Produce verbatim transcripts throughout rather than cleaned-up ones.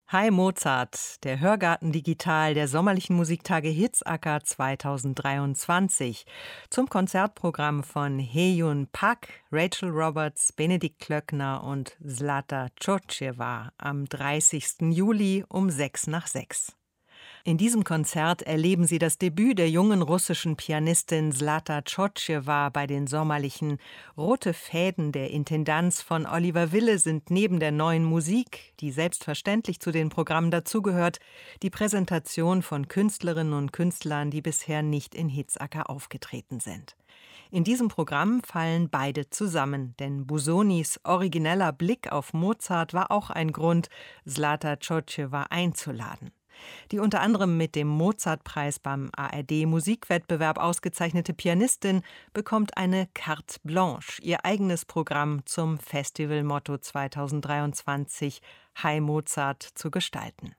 Hi Mozart, der Hörgarten Digital der sommerlichen Musiktage Hitzacker zweitausenddreiundzwanzig. Zum Konzertprogramm von Hejun Pak, Rachel Roberts, Benedikt Klöckner und Zlata Tchotchewa am dreißigsten Juli um sechs nach sechs. In diesem Konzert erleben Sie das Debüt der jungen russischen Pianistin Zlata Tchotchewa bei den sommerlichen. Rote Fäden der Intendanz von Oliver Wille sind neben der neuen Musik, die selbstverständlich zu den Programmen dazugehört, die Präsentation von Künstlerinnen und Künstlern, die bisher nicht in Hitzacker aufgetreten sind. In diesem Programm fallen beide zusammen, denn Busonis origineller Blick auf Mozart war auch ein Grund, Zlata Tchotchewa einzuladen. Die unter anderem mit dem Mozartpreis beim A R D-Musikwettbewerb ausgezeichnete Pianistin bekommt eine Carte Blanche, ihr eigenes Programm zum Festivalmotto zweitausenddreiundzwanzig Hi Mozart zu gestalten.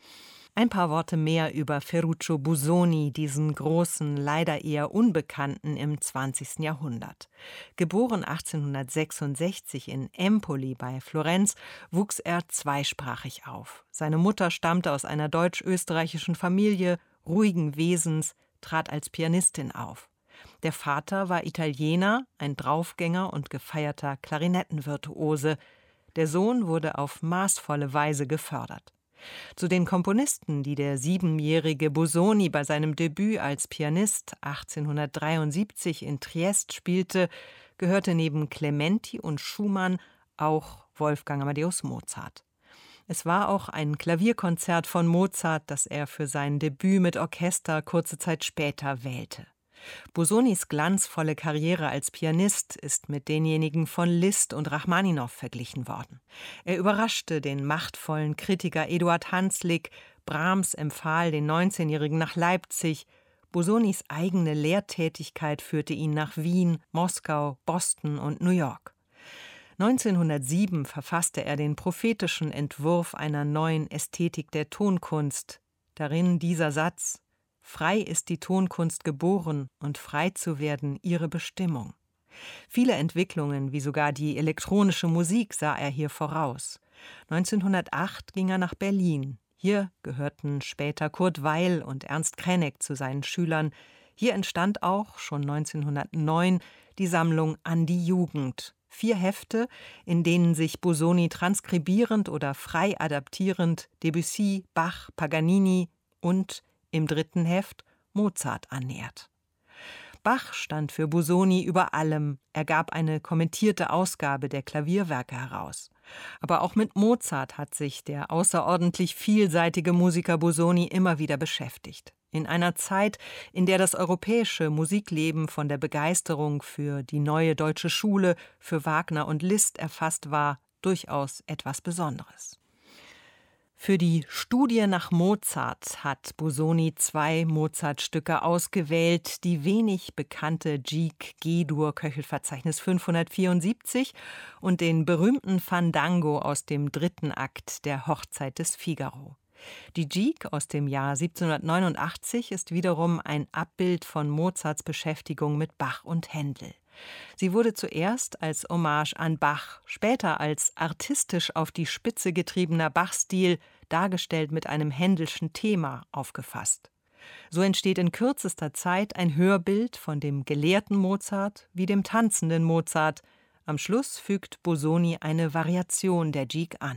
Ein paar Worte mehr über Ferruccio Busoni, diesen großen, leider eher Unbekannten im zwanzigsten Jahrhundert. Geboren achtzehnhundertsechsundsechzig in Empoli bei Florenz, wuchs er zweisprachig auf. Seine Mutter stammte aus einer deutsch-österreichischen Familie, ruhigen Wesens, trat als Pianistin auf. Der Vater war Italiener, ein Draufgänger und gefeierter Klarinettenvirtuose. Der Sohn wurde auf maßvolle Weise gefördert. Zu den Komponisten, die der siebenjährige Busoni bei seinem Debüt als Pianist achtzehnhundertdreiundsiebzig in Triest spielte, gehörte neben Clementi und Schumann auch Wolfgang Amadeus Mozart. Es war auch ein Klavierkonzert von Mozart, das er für sein Debüt mit Orchester kurze Zeit später wählte. Busonis glanzvolle Karriere als Pianist ist mit denjenigen von Liszt und Rachmaninow verglichen worden. Er überraschte den machtvollen Kritiker Eduard Hanslick, Brahms empfahl den neunzehnjährigen nach Leipzig, Busonis eigene Lehrtätigkeit führte ihn nach Wien, Moskau, Boston und New York. neunzehnhundertsieben verfasste er den prophetischen Entwurf einer neuen Ästhetik der Tonkunst. Darin dieser Satz: Frei ist die Tonkunst geboren und frei zu werden ihre Bestimmung. Viele Entwicklungen, wie sogar die elektronische Musik, sah er hier voraus. neunzehnhundertacht ging er nach Berlin. Hier gehörten später Kurt Weill und Ernst Krenek zu seinen Schülern. Hier entstand auch, schon neunzehnhundertneun, die Sammlung An die Jugend. Vier Hefte, in denen sich Busoni transkribierend oder frei adaptierend Debussy, Bach, Paganini und im dritten Heft Mozart annähert. Bach stand für Busoni über allem. Er gab eine kommentierte Ausgabe der Klavierwerke heraus. Aber auch mit Mozart hat sich der außerordentlich vielseitige Musiker Busoni immer wieder beschäftigt. In einer Zeit, in der das europäische Musikleben von der Begeisterung für die neue deutsche Schule, für Wagner und Liszt erfasst war, durchaus etwas Besonderes. Für die Studie nach Mozart hat Busoni zwei Mozart-Stücke ausgewählt, die wenig bekannte Gigue G-Dur Köchelverzeichnis fünfhundertvierundsiebzig und den berühmten Fandango aus dem dritten Akt der Hochzeit des Figaro. Die Gigue aus dem Jahr siebzehnhundertneunundachtzig ist wiederum ein Abbild von Mozarts Beschäftigung mit Bach und Händel. Sie wurde zuerst als Hommage an Bach, später als artistisch auf die Spitze getriebener Bach-Stil, dargestellt mit einem Händelschen Thema, aufgefasst. So entsteht in kürzester Zeit ein Hörbild von dem gelehrten Mozart wie dem tanzenden Mozart. Am Schluss fügt Busoni eine Variation der Gigue an.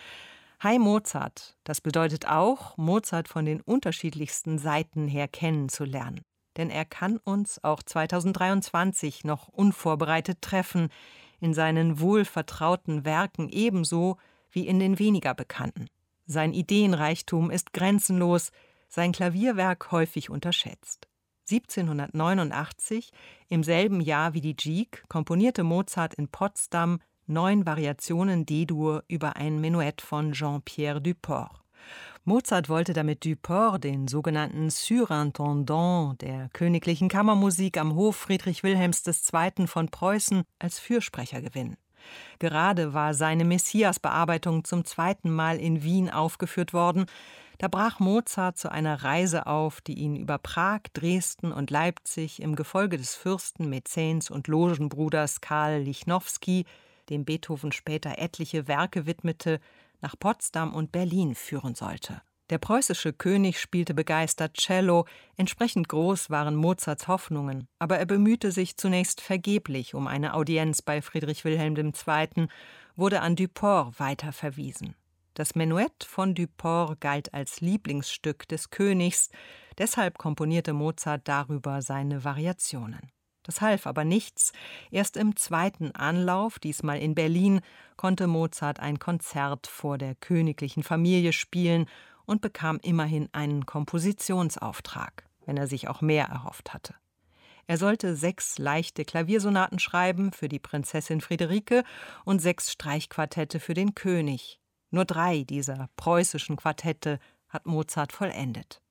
Hi Mozart, das bedeutet auch, Mozart von den unterschiedlichsten Seiten her kennenzulernen. Denn er kann uns auch zweitausenddreiundzwanzig noch unvorbereitet treffen, in seinen wohlvertrauten Werken ebenso wie in den weniger bekannten. Sein Ideenreichtum ist grenzenlos, sein Klavierwerk häufig unterschätzt. siebzehnhundertneunundachtzig, im selben Jahr wie die Gigue, komponierte Mozart in Potsdam neun Variationen D-Dur über ein Menuett von Jean-Pierre Duport. Mozart wollte damit Duport, den sogenannten Surintendant der königlichen Kammermusik am Hof Friedrich Wilhelms der Zweite. Von Preußen, als Fürsprecher gewinnen. Gerade war seine Messias-Bearbeitung zum zweiten Mal in Wien aufgeführt worden. Da brach Mozart zu einer Reise auf, die ihn über Prag, Dresden und Leipzig im Gefolge des Fürsten, Mäzens und Logenbruders Karl Lichnowsky, dem Beethoven später etliche Werke widmete, nach Potsdam und Berlin führen sollte. Der preußische König spielte begeistert Cello, entsprechend groß waren Mozarts Hoffnungen, aber er bemühte sich zunächst vergeblich um eine Audienz bei Friedrich Wilhelm der Zweite., wurde an Duport weiterverwiesen. Das Menuett von Duport galt als Lieblingsstück des Königs, deshalb komponierte Mozart darüber seine Variationen. Das half aber nichts. Erst im zweiten Anlauf, diesmal in Berlin, konnte Mozart ein Konzert vor der königlichen Familie spielen und bekam immerhin einen Kompositionsauftrag, wenn er sich auch mehr erhofft hatte. Er sollte sechs leichte Klaviersonaten schreiben für die Prinzessin Friederike und sechs Streichquartette für den König. Nur drei dieser preußischen Quartette hat Mozart vollendet.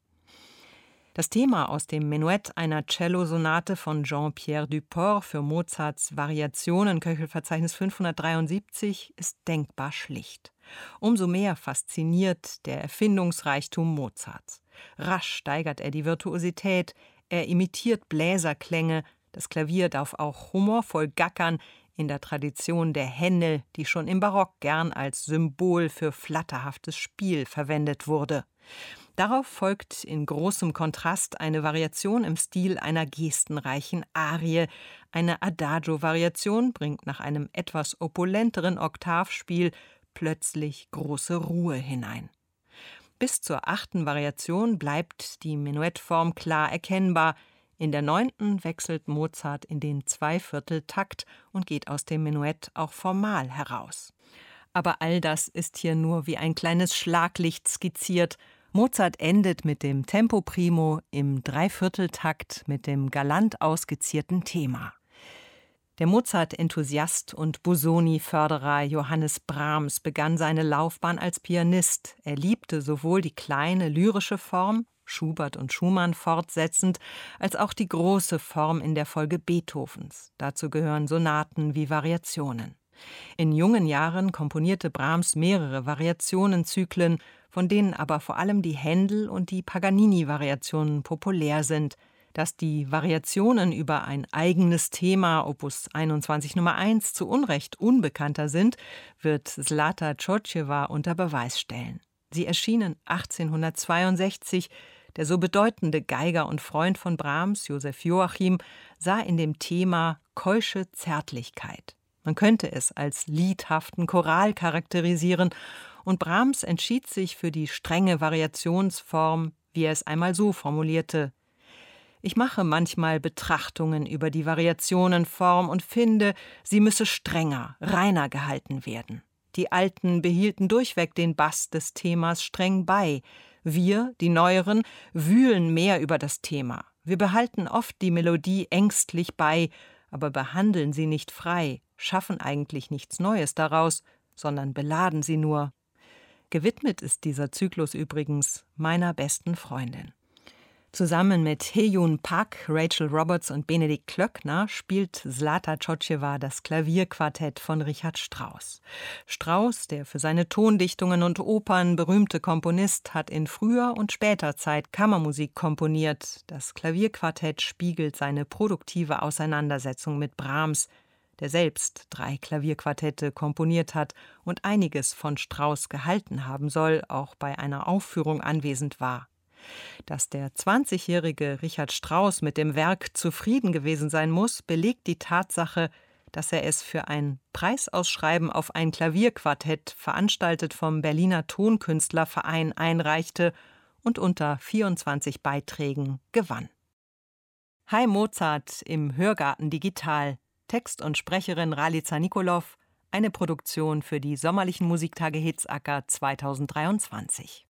Das Thema aus dem Menuett einer Cellosonate von Jean-Pierre Duport für Mozarts Variationen, Köchelverzeichnis fünfhundertdreiundsiebzig, ist denkbar schlicht. Umso mehr fasziniert der Erfindungsreichtum Mozarts. Rasch steigert er die Virtuosität, er imitiert Bläserklänge, das Klavier darf auch humorvoll gackern, in der Tradition der Händel, die schon im Barock gern als Symbol für flatterhaftes Spiel verwendet wurde. Darauf folgt in großem Kontrast eine Variation im Stil einer gestenreichen Arie. Eine Adagio-Variation bringt nach einem etwas opulenteren Oktavspiel plötzlich große Ruhe hinein. Bis zur achten Variation bleibt die Menuettform klar erkennbar. In der neunten wechselt Mozart in den Zweivierteltakt und geht aus dem Menuett auch formal heraus. Aber all das ist hier nur wie ein kleines Schlaglicht skizziert. Mozart endet mit dem Tempo Primo im Dreivierteltakt mit dem galant ausgezierten Thema. Der Mozart-Enthusiast und Busoni-Förderer Johannes Brahms begann seine Laufbahn als Pianist. Er liebte sowohl die kleine lyrische Form, Schubert und Schumann fortsetzend, als auch die große Form in der Folge Beethovens. Dazu gehören Sonaten wie Variationen. In jungen Jahren komponierte Brahms mehrere Variationenzyklen, von denen aber vor allem die Händel- und die Paganini-Variationen populär sind. Dass die Variationen über ein eigenes Thema, Opus einundzwanzig Nummer eins, zu Unrecht unbekannter sind, wird Zlata Tschortschewa unter Beweis stellen. Sie erschienen achtzehnhundertzweiundsechzig. Der so bedeutende Geiger und Freund von Brahms, Josef Joachim, sah in dem Thema keusche Zärtlichkeit. Man könnte es als liedhaften Choral charakterisieren, und Brahms entschied sich für die strenge Variationsform, wie er es einmal so formulierte: Ich mache manchmal Betrachtungen über die Variationenform und finde, sie müsse strenger, reiner gehalten werden. Die Alten behielten durchweg den Bass des Themas streng bei. Wir, die Neueren, wühlen mehr über das Thema. Wir behalten oft die Melodie ängstlich bei, aber behandeln sie nicht frei, schaffen eigentlich nichts Neues daraus, sondern beladen sie nur. Gewidmet ist dieser Zyklus übrigens meiner besten Freundin. Zusammen mit Hee-Jun Pak, Rachel Roberts und Benedikt Klöckner spielt Zlata Tschortschewa das Klavierquartett von Richard Strauss. Strauss, der für seine Tondichtungen und Opern berühmte Komponist, hat in früher und später Zeit Kammermusik komponiert. Das Klavierquartett spiegelt seine produktive Auseinandersetzung mit Brahms, der selbst drei Klavierquartette komponiert hat und einiges von Strauss gehalten haben soll, auch bei einer Aufführung anwesend war. Dass der zwanzigjährige Richard Strauss mit dem Werk zufrieden gewesen sein muss, belegt die Tatsache, dass er es für ein Preisausschreiben auf ein Klavierquartett, veranstaltet vom Berliner Tonkünstlerverein, einreichte und unter vierundzwanzig Beiträgen gewann. Hi Mozart im Hörgarten digital. Text und Sprecherin Ralica Nikolov, eine Produktion für die Sommerlichen Musiktage Hitzacker zweitausenddreiundzwanzig.